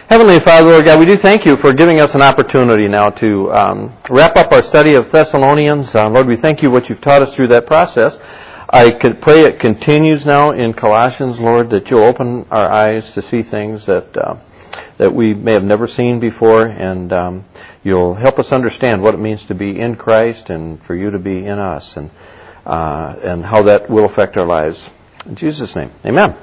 Heavenly Father, Lord God, we do thank you for giving us an opportunity now to wrap up our study of Thessalonians. Lord, we thank you what you've taught us through that process. I could pray it continues now in Colossians, Lord, that you'll open our eyes to see things that we may have never seen before, and you'll help us understand what it means to be in Christ and for you to be in us, and how that will affect our lives. In Jesus' name, amen.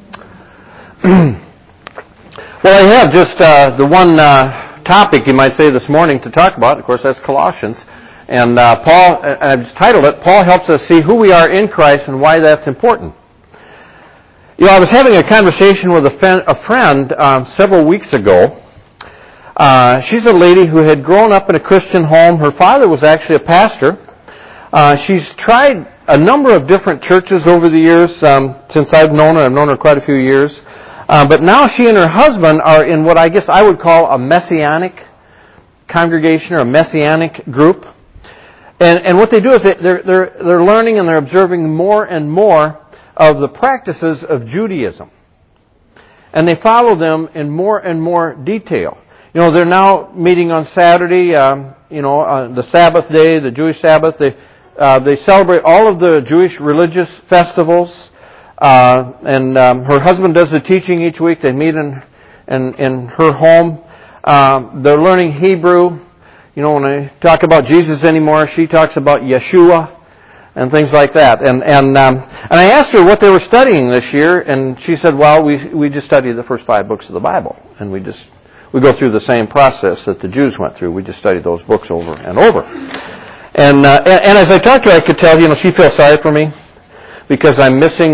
Well, I have just the one topic, you might say, this morning to talk about. Of course, that's Colossians. And Paul, I've titled it, Paul Helps Us See Who We Are in Christ and Why That's Important. You know, I was having a conversation with a friend several weeks ago. She's a lady who had grown up in a Christian home. Her father was actually a pastor. She's tried a number of different churches over the years since I've known her. I've known her quite a few years. But now she and her husband are in what I guess I would call a messianic congregation or a messianic group. And what they do is they're learning and they're observing more and more of the practices of Judaism. And they follow them in more and more detail. You know, they're now meeting on Saturday, the Sabbath day, the Jewish Sabbath. They celebrate all of the Jewish religious festivals. And her husband does the teaching each week. They meet in her home. They're learning Hebrew. You know, when I talk about Jesus anymore, she talks about Yeshua and things like that. And I asked her what they were studying this year, and she said, "Well, we just study the first 5 books of the Bible, and we go through the same process that the Jews went through. We just study those books over and over." And as I talked to her, I could tell, she feels sorry for me, because I'm missing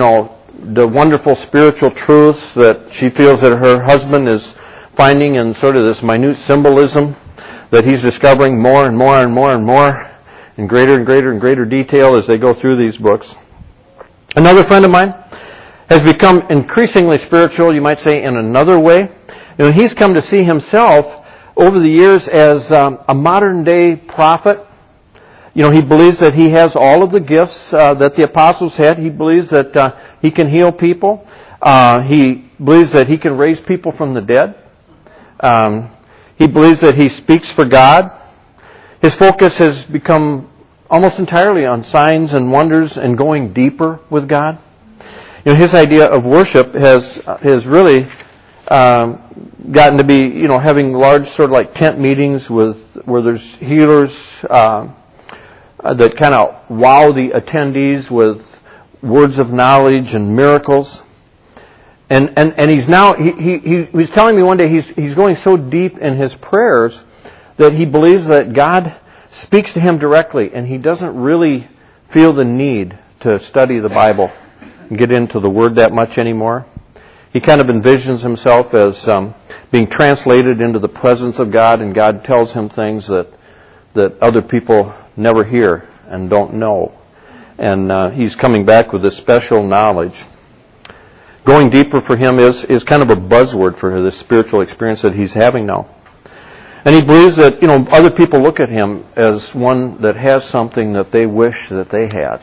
the wonderful spiritual truths that she feels that her husband is finding in sort of this minute symbolism that he's discovering more and more and more and more in greater and greater and greater detail as they go through these books. Another friend of mine has become increasingly spiritual, you might say, in another way. He's come to see himself over the years as a modern day prophet. He believes that he has all of the gifts that the apostles had. He believes that he can heal people. He believes that he can raise people from the dead. He believes that he speaks for God. His focus has become almost entirely on signs and wonders and going deeper with God. His idea of worship has really gotten to be, having large sort of like tent meetings where there's healers that kind of wow the attendees with words of knowledge and miracles. And he's now, he was telling me one day he's going so deep in his prayers that he believes that God speaks to him directly, and he doesn't really feel the need to study the Bible and get into the Word that much anymore. He kind of envisions himself as being translated into the presence of God, and God tells him things that other people never hear and don't know. And he's coming back with this special knowledge. Going deeper for him is kind of a buzzword for this spiritual experience that he's having now. And he believes that, other people look at him as one that has something that they wish that they had.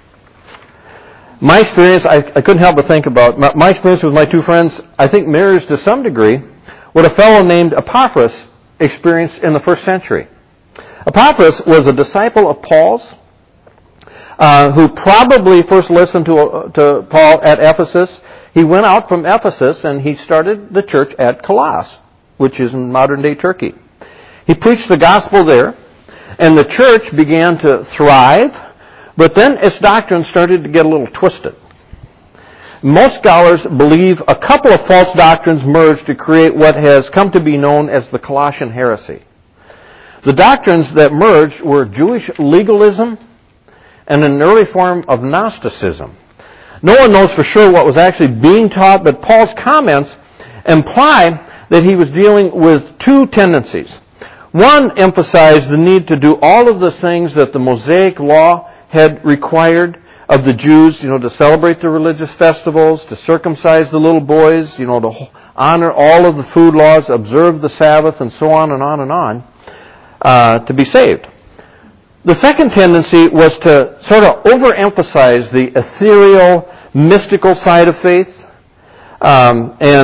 My experience, I couldn't help but think about, my experience with my two friends, I think mirrors to some degree what a fellow named Epaphras experienced in the first century. Epaphras was a disciple of Paul's, who probably first listened to Paul at Ephesus. He went out from Ephesus and he started the church at Colossus, which is in modern-day Turkey. He preached the gospel there, and the church began to thrive, but then its doctrine started to get a little twisted. Most scholars believe a couple of false doctrines merged to create what has come to be known as the Colossian heresy. The doctrines that merged were Jewish legalism and an early form of Gnosticism. No one knows for sure what was actually being taught, but Paul's comments imply that he was dealing with two tendencies. One emphasized the need to do all of the things that the Mosaic law had required of the Jews, to celebrate the religious festivals, to circumcise the little boys, to honor all of the food laws, observe the Sabbath, and so on and on and on, to be saved. The second tendency was to sort of overemphasize the ethereal, mystical side of faith, and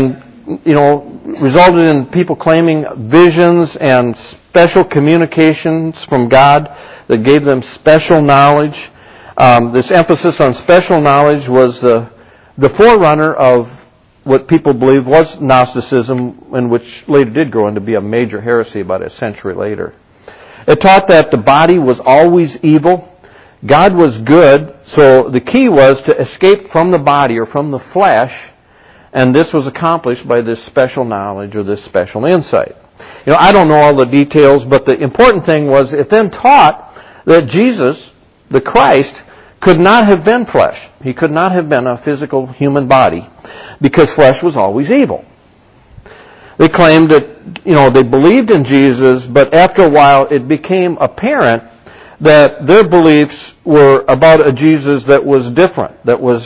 resulted in people claiming visions and special communications from God that gave them special knowledge. This emphasis on special knowledge was the forerunner of what people believed was Gnosticism, and which later did grow into be a major heresy about a century later. It taught that the body was always evil. God was good, so the key was to escape from the body or from the flesh, and this was accomplished by this special knowledge or this special insight. I don't know all the details, but the important thing was it then taught that Jesus, the Christ, could not have been flesh. He could not have been a physical human body because flesh was always evil. They claimed that, they believed in Jesus, but after a while it became apparent that their beliefs were about a Jesus that was different, that was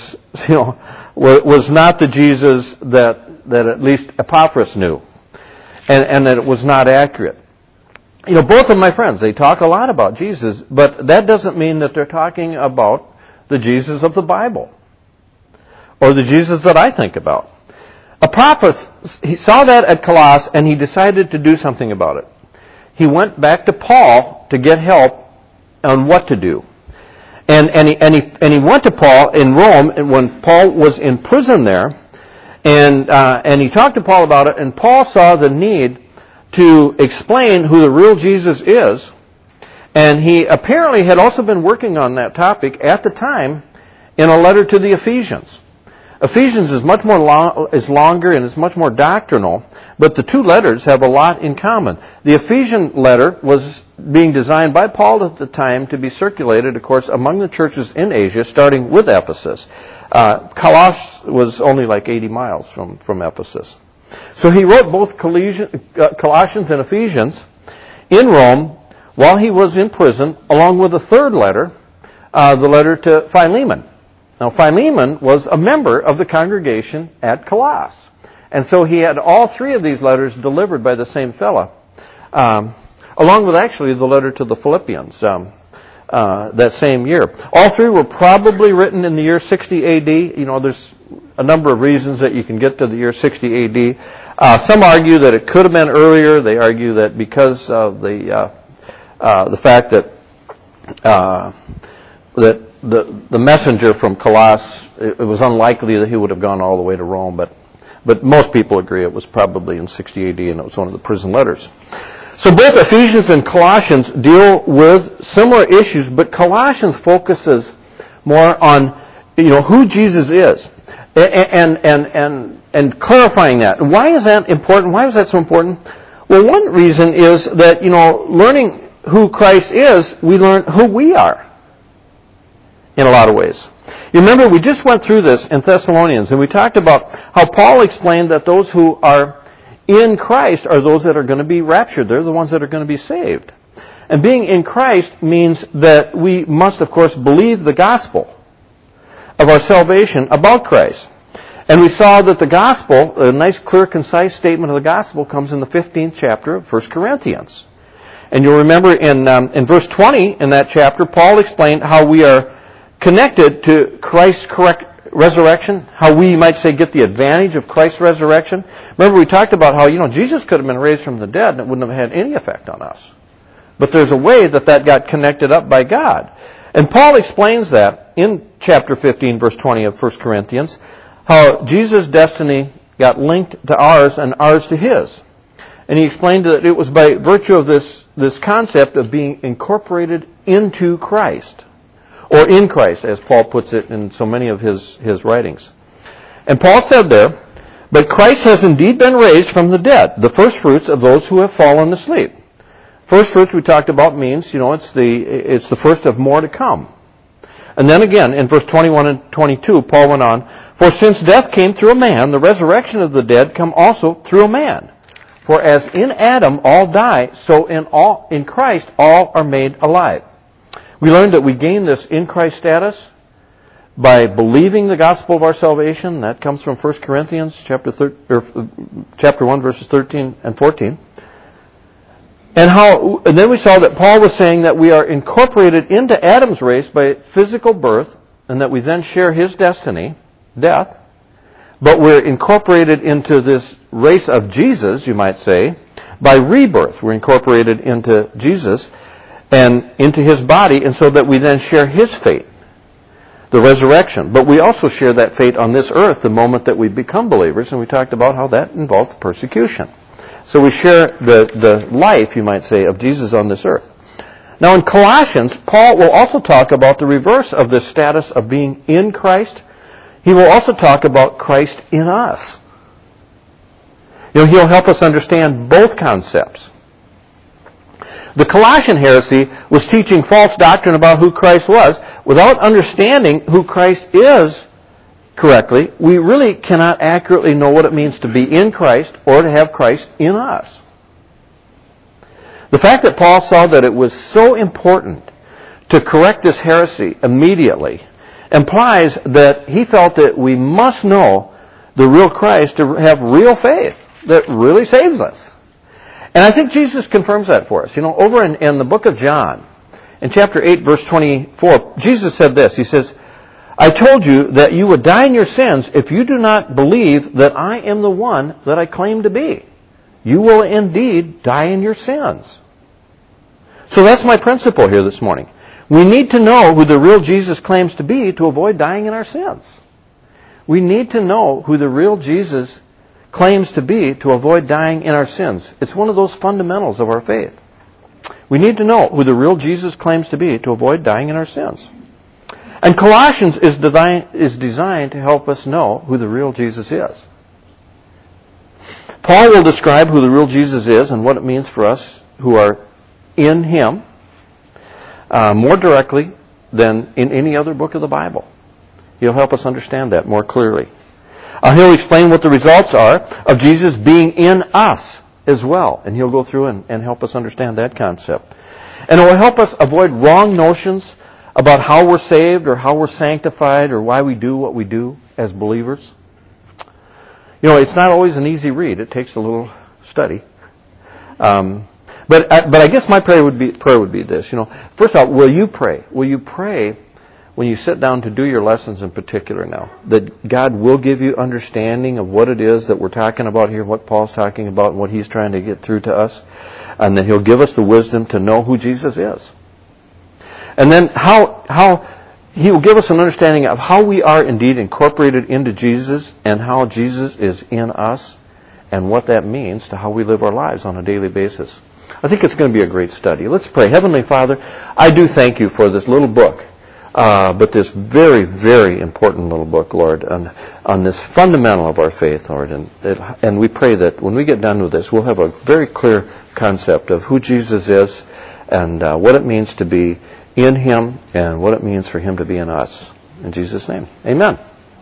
not the Jesus that at least Epaphras knew, and that it was not accurate. Both of my friends, they talk a lot about Jesus, but that doesn't mean that they're talking about the Jesus of the Bible, or the Jesus that I think about. Epaphras, he saw that at Colossus, and he decided to do something about it. He went back to Paul to get help on what to do. And he went to Paul in Rome when Paul was in prison there, and he talked to Paul about it, and Paul saw the need to explain who the real Jesus is, and he apparently had also been working on that topic at the time in a letter to the Ephesians. Ephesians is much more is longer and is much more doctrinal, but the two letters have a lot in common. The Ephesian letter was being designed by Paul at the time to be circulated, of course, among the churches in Asia, starting with Ephesus. Colossus was only like 80 miles from Ephesus. So he wrote both Colossians and Ephesians in Rome while he was in prison, along with a third letter, the letter to Philemon. Now, Philemon was a member of the congregation at Colossus. And so he had all three of these letters delivered by the same fellow, along with actually the letter to the Philippians that same year. All three were probably written in the year 60 A.D. There's a number of reasons that you can get to the year 60 A.D. Some argue that it could have been earlier. They argue that because of the fact that the messenger from Colossus, it was unlikely that he would have gone all the way to Rome, but most people agree it was probably in 60 AD, and it was one of the prison letters. So both Ephesians and Colossians deal with similar issues, but Colossians focuses more on who Jesus is and clarifying that. Why is that important? Why is that so important? Well, one reason is that learning who Christ is, we learn who we are. In a lot of ways. You remember, we just went through this in Thessalonians, and we talked about how Paul explained that those who are in Christ are those that are going to be raptured. They're the ones that are going to be saved. And being in Christ means that we must, of course, believe the gospel of our salvation about Christ. And we saw that the gospel, a nice, clear, concise statement of the gospel, comes in the 15th chapter of 1 Corinthians. And you'll remember in verse 20 in that chapter, Paul explained how we are connected to Christ's correct resurrection, how we might say get the advantage of Christ's resurrection. Remember we talked about how, Jesus could have been raised from the dead and it wouldn't have had any effect on us. But there's a way that got connected up by God. And Paul explains that in chapter 15, verse 20 of 1 Corinthians, how Jesus' destiny got linked to ours and ours to his. And he explained that it was by virtue of this concept of being incorporated into Christ. Or in Christ, as Paul puts it in so many of his writings. And Paul said there, but Christ has indeed been raised from the dead, the first fruits of those who have fallen asleep. First fruits we talked about means, it's the first of more to come. And then again, in verse 21 and 22, Paul went on, for since death came through a man, the resurrection of the dead come also through a man. For as in Adam all die, so in Christ all are made alive. We learned that we gain this in Christ status by believing the gospel of our salvation. That comes from 1 Corinthians chapter 1, verses 13 and 14. And then we saw that Paul was saying that we are incorporated into Adam's race by physical birth, and that we then share his destiny, death, but we're incorporated into this race of Jesus, you might say, by rebirth. We're incorporated into Jesus and into His body, and so that we then share His fate, the resurrection. But we also share that fate on this earth the moment that we become believers, and we talked about how that involves persecution. So we share the life, you might say, of Jesus on this earth. Now in Colossians, Paul will also talk about the reverse of this status of being in Christ. He will also talk about Christ in us. He'll help us understand both concepts. The Colossian heresy was teaching false doctrine about who Christ was. Without understanding who Christ is correctly, we really cannot accurately know what it means to be in Christ or to have Christ in us. The fact that Paul saw that it was so important to correct this heresy immediately implies that he felt that we must know the real Christ to have real faith that really saves us. And I think Jesus confirms that for us. Over in the book of John, in chapter 8, verse 24, Jesus said this. He says, I told you that you would die in your sins if you do not believe that I am the one that I claim to be. You will indeed die in your sins. So that's my principle here this morning. We need to know who the real Jesus claims to be to avoid dying in our sins. We need to know who the real Jesus claims to be to avoid dying in our sins. It's one of those fundamentals of our faith. We need to know who the real Jesus claims to be to avoid dying in our sins. And Colossians is designed to help us know who the real Jesus is. Paul will describe who the real Jesus is and what it means for us who are in Him more directly than in any other book of the Bible. He'll help us understand that more clearly. He'll explain what the results are of Jesus being in us as well. And he'll go through and help us understand that concept. And it will help us avoid wrong notions about how we're saved or how we're sanctified or why we do what we do as believers. It's not always an easy read. It takes a little study. But I guess my prayer would be this. First of all, will you pray? Will you pray when you sit down to do your lessons in particular now, that God will give you understanding of what it is that we're talking about here, what Paul's talking about, and what he's trying to get through to us, and that He'll give us the wisdom to know who Jesus is. And then how He will give us an understanding of how we are indeed incorporated into Jesus and how Jesus is in us and what that means to how we live our lives on a daily basis. I think it's going to be a great study. Let's pray. Heavenly Father, I do thank You for this little book, but this very, very important little book, Lord, on this fundamental of our faith, Lord. And we pray that when we get done with this, we'll have a very clear concept of who Jesus is and what it means to be in Him and what it means for Him to be in us. In Jesus' name, amen.